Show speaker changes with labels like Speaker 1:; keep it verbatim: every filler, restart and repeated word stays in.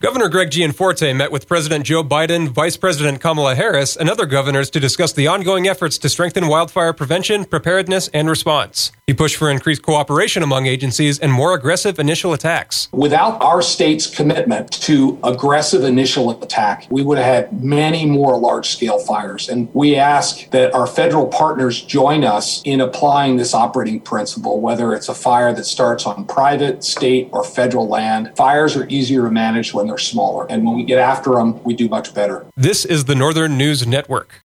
Speaker 1: Governor Greg Gianforte met with President Joe Biden, Vice President Kamala Harris, and other governors to discuss the ongoing efforts to strengthen wildfire prevention, preparedness, and response. He pushed for increased cooperation among agencies and more aggressive initial attacks.
Speaker 2: Without our state's commitment to aggressive initial attack, we would have had many more large-scale fires. And we ask that our federal partners join us in applying this operating principle, whether it's a fire that starts on private, state, or federal land. Fires are easier to manage when they're smaller. And when we get after them, we do much better.
Speaker 1: This is the Northern News Network.